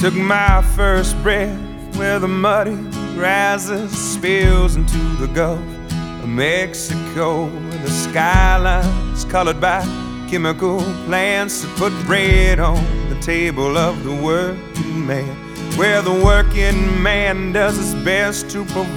took my first breath where the muddy rises, spills into the Gulf of Mexico. The skyline's colored by chemical plants that put bread on the table of the working man, where the working man does his best to provide